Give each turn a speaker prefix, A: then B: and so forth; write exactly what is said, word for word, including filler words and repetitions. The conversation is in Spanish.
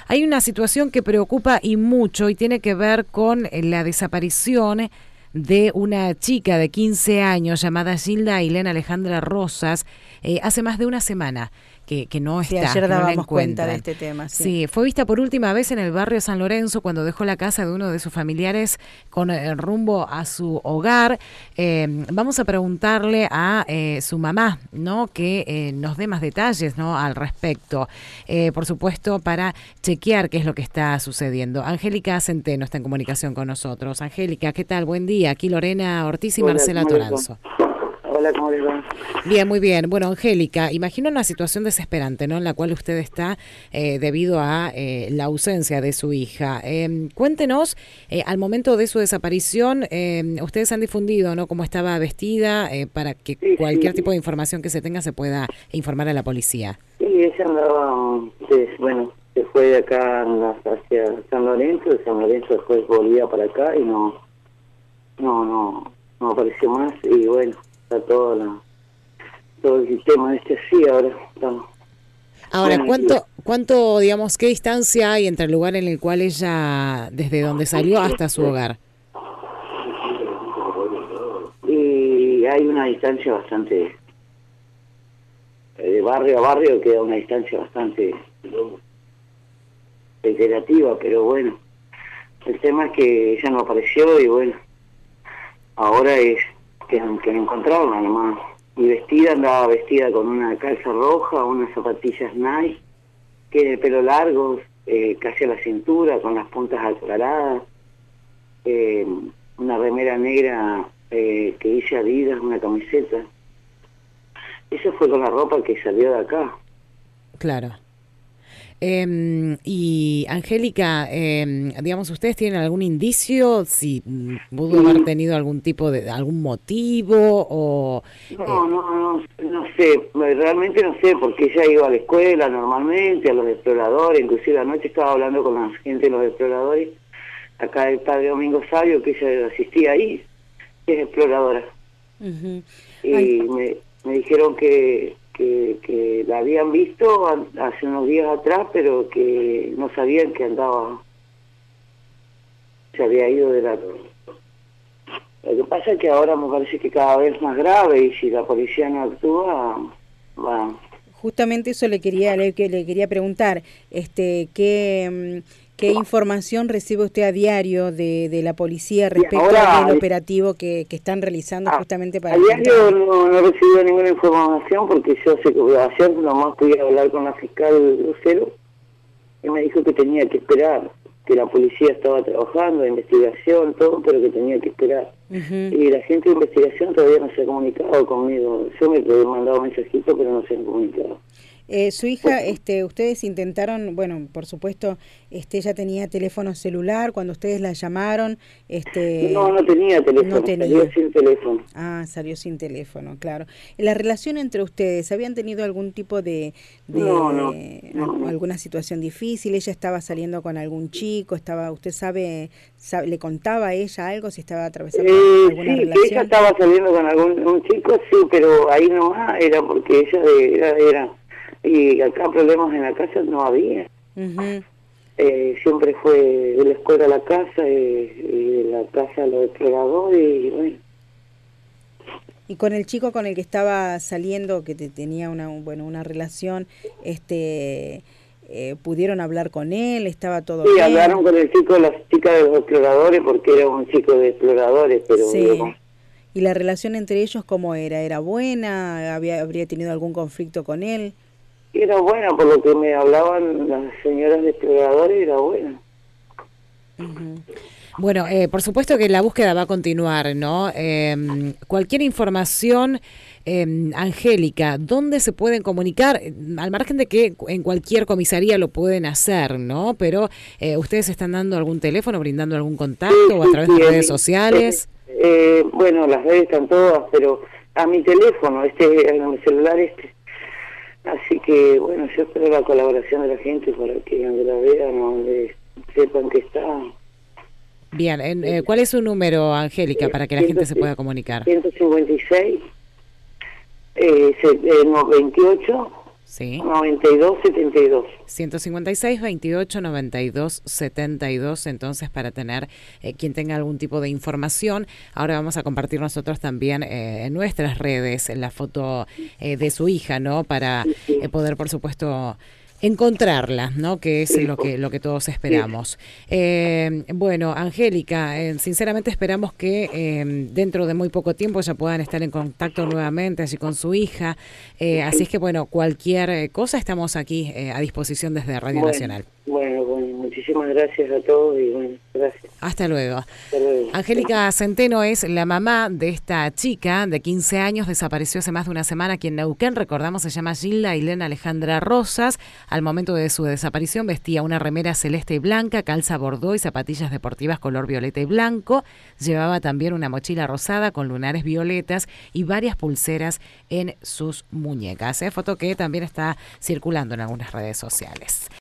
A: hay una situación que preocupa y mucho y tiene que ver con la desaparición de una chica de quince años llamada Gilda Ailén Alejandra Rosas, eh, hace más de una semana que, que no
B: Sí,
A: está,
B: ayer
A: que no la
B: dábamos cuenta
A: encuentran.
B: de este tema. Sí.
A: Sí, fue vista por última vez en el barrio San Lorenzo cuando dejó la casa de uno de sus familiares con el rumbo a su hogar. Eh, vamos a preguntarle a eh, su mamá, ¿no? Que eh, nos dé más detalles, ¿no? Al respecto. Eh, por supuesto, para chequear qué es lo que está sucediendo. Angélica Centeno está en comunicación con nosotros. Angélica, ¿qué tal? Buen día. Aquí Lorena Ortiz y
C: Hola,
A: Marcela
C: ¿cómo les va?
A: Toranzo.
C: Hola, ¿cómo les va?
A: Bien, muy bien. Bueno, Angélica, imagino una situación desesperante, ¿no? En la cual usted está eh, debido a eh, la ausencia de su hija. Eh, cuéntenos, eh, al momento de su desaparición, eh, ustedes han difundido, ¿no? Cómo estaba vestida eh, para que
C: Sí,
A: cualquier
C: sí.
A: tipo de información que se tenga se pueda informar a la policía.
C: Sí, ella andaba, pues, bueno, se fue de acá hacia San Lorenzo, de San Lorenzo después volvía para acá y no, no, no, no apareció más y bueno, está todo, la, todo el sistema este así, ahora estamos.
A: Ahora,
C: Bueno,
A: ¿cuánto, cuánto, digamos, qué distancia hay entre el lugar en el cual ella, desde donde salió hasta su hogar?
C: Y hay una distancia bastante, de barrio a barrio queda una distancia bastante reiterativa, pero bueno, el tema es que ella no apareció y bueno, ahora es que, que la encontraron nomás. Y vestida, andaba vestida con una calza roja, unas zapatillas Nike, que de pelo largo, eh, casi a la cintura, con las puntas aclaradas, eh, una remera negra eh, que dice Adidas, una camiseta. Eso fue con la ropa que salió de acá.
A: Claro. Eh, y Angélica, eh, digamos, ¿ustedes tienen algún indicio si pudo haber tenido algún tipo de, algún motivo o...?
C: No,
A: eh,
C: no, no, no sé, realmente no sé, porque ella iba a la escuela normalmente, a los exploradores, inclusive anoche estaba hablando con la gente de los exploradores, acá el padre Domingo Sabio, que ella asistía ahí, que es exploradora.
B: Uh-huh.
C: Y
B: Ay.
C: me, me dijeron que... Que, que la habían visto hace unos días atrás, pero que no sabían que andaba, se había ido de la... Lo que pasa es que ahora me parece que cada vez más grave y si la policía no actúa, va...
B: Justamente eso le quería le, que le quería preguntar, este, ¿qué, qué información recibe usted a diario de, de la policía respecto
C: ahora,
B: del operativo que, que están realizando
C: a,
B: justamente para...
C: A diario no, no he recibido ninguna información porque yo sé que ayer nomás pude hablar con la fiscal Lucero y me dijo que tenía que esperar, que la policía estaba trabajando, de investigación, todo, pero que tenía que esperar. Uh-huh. Y la gente de investigación todavía no se ha comunicado conmigo. Yo me he mandado mensajitos, pero no se han comunicado.
B: Eh, su hija, este, ustedes intentaron, bueno, por supuesto, este, ella tenía teléfono celular cuando ustedes la llamaron, este.
C: No, no tenía teléfono,
B: no tenía.
C: Salió sin teléfono.
B: Ah, salió sin teléfono, claro. La relación entre ustedes, ¿habían tenido algún tipo de, de
C: no, no, no, no.
B: alguna situación difícil? ¿Ella estaba saliendo con algún chico? Estaba, usted sabe, sabe le contaba a ella algo si estaba atravesando
C: eh,
B: alguna
C: sí,
B: relación?
C: Sí, ella estaba saliendo con algún un chico, sí, pero ahí nomás era porque ella era, era y acá problemas en la casa no había.
B: Uh-huh.
C: eh, siempre fue de la escuela a la casa, eh, y de la casa a los exploradores, y bueno.
B: Y con el chico con el que estaba saliendo, que te, tenía una bueno una relación, este eh, ¿pudieron hablar con él? ¿Estaba todo
C: sí,
B: bien?
C: Sí, hablaron con el chico, las chicas de los exploradores, porque era un chico de exploradores, pero...
B: Sí.
C: Digamos,
B: ¿y la relación entre ellos cómo era? ¿Era buena? ¿Había, habría tenido algún conflicto con él?
C: Era buena, por lo que me hablaban las señoras de exploradores, era buena.
B: Uh-huh.
A: Bueno, eh, por supuesto que la búsqueda va a continuar, ¿no? Eh, cualquier información, eh, Angélica, ¿dónde se pueden comunicar? Al margen de que en cualquier comisaría lo pueden hacer, ¿no? Pero eh, ¿ustedes están dando algún teléfono, brindando algún contacto
C: sí,
A: o a través
C: sí,
A: de
C: sí,
A: redes
C: sí,
A: sociales?
C: Eh, eh, bueno, las redes están todas, pero a mi teléfono, este, a mi celular este. Así que, bueno, yo espero la colaboración de la gente para que donde la vean, donde sepan que está.
A: Bien, en, eh, ¿cuál es su número, Angélica, para que la gente se pueda comunicar?
C: ciento cincuenta y seis, eh, eh, no, veintiocho,
A: Sí.
C: noventa y dos setenta y dos.
A: ciento cincuenta y seis, veintiocho, noventa y dos, setenta y dos, entonces para tener eh, quien tenga algún tipo de información. Ahora vamos a compartir nosotros también eh, en nuestras redes la foto eh, de su hija, ¿no? Para eh, poder, por supuesto, encontrarla, ¿no? Que es lo que lo que todos esperamos. Eh, bueno, Angélica, eh, sinceramente esperamos que eh, dentro de muy poco tiempo ya puedan estar en contacto nuevamente allí con su hija. Eh, así es que, bueno, cualquier cosa estamos aquí eh, a disposición desde Radio
C: Bueno,
A: Nacional.
C: Bueno, bueno, muchísimas gracias a todos y bueno, gracias.
A: Hasta luego.
C: Hasta luego.
A: Angélica Centeno es la mamá de esta chica de quince años, desapareció hace más de una semana aquí en Neuquén. Recordamos, se llama Gilda Ailén Alejandra Rosas. Al momento de su desaparición vestía una remera celeste y blanca, calza bordó y zapatillas deportivas color violeta y blanco. Llevaba también una mochila rosada con lunares violetas y varias pulseras en sus muñecas. ¿eh? Foto que también está circulando en algunas redes sociales.